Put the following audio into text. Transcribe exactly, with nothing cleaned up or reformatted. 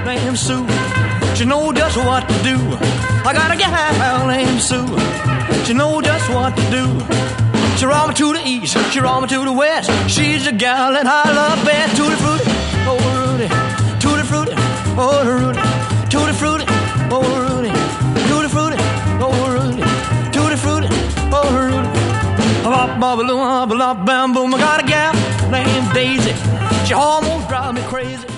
named Sue. She know just what to do. I got a gal named Sue. She know just what to do. She roll me to the east, she roll me to the west. She's a gal that I love best. Tutti frutti, oh Rudy. Tutti frutti, oh Rudy. Tutti frutti, oh Rudy. Tutti frutti, oh Rudy. Tutti frutti, oh Rudy. Bop, bop, bop, bop, bam, boom. I got a gal named Daisy. She almost drives me crazy.